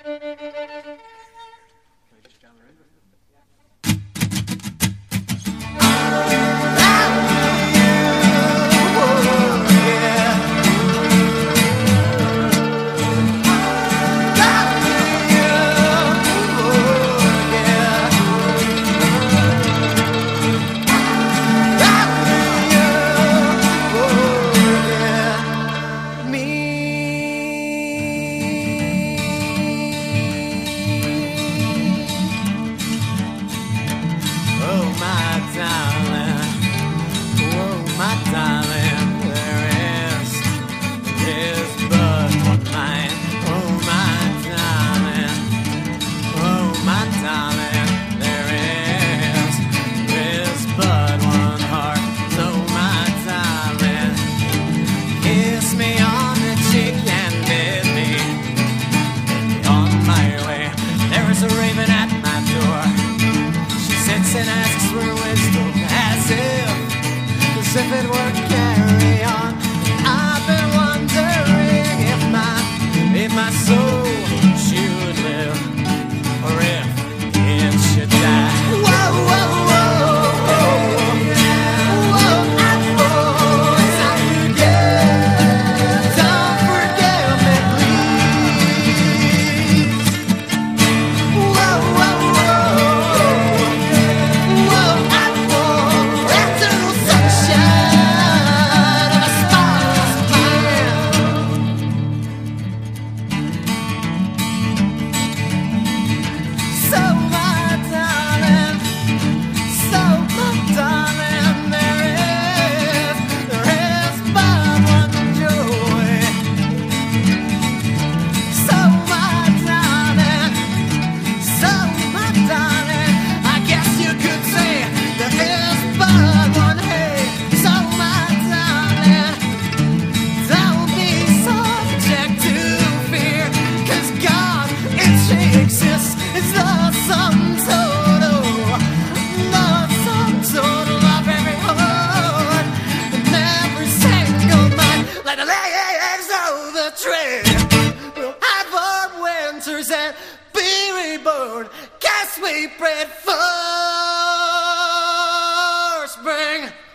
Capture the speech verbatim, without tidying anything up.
If it were carry on, I've been wondering if my, if my soul should live, or if it should die. Whoa, whoa, whoa, whoa, whoa, I boys, I forget, don't forget me, please. Whoa, whoa, whoa, whoa, I boys, afternoon sunshine. And be reborn, guess we prayed for spring.